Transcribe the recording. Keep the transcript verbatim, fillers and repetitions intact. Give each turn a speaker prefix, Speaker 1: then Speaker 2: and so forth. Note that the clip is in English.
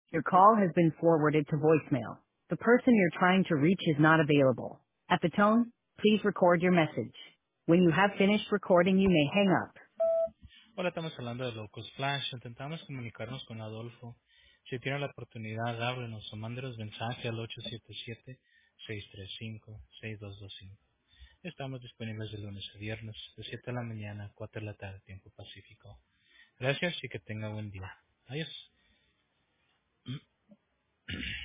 Speaker 1: Your call has been forwarded to voicemail. The person you're trying to reach is not available. At the tone, please record your message. When you have finished recording, you may hang up.
Speaker 2: Hola, estamos hablando de Locus Flash. Intentamos comunicarnos con Adolfo. Si tiene la oportunidad, háblenos o mándenos mensaje al ocho siete siete, seis tres cinco, seis dos dos cinco. Estamos disponibles de lunes a viernes, de siete de la mañana a cuatro de la tarde, tiempo pacífico. Gracias y que tenga buen día. Adiós.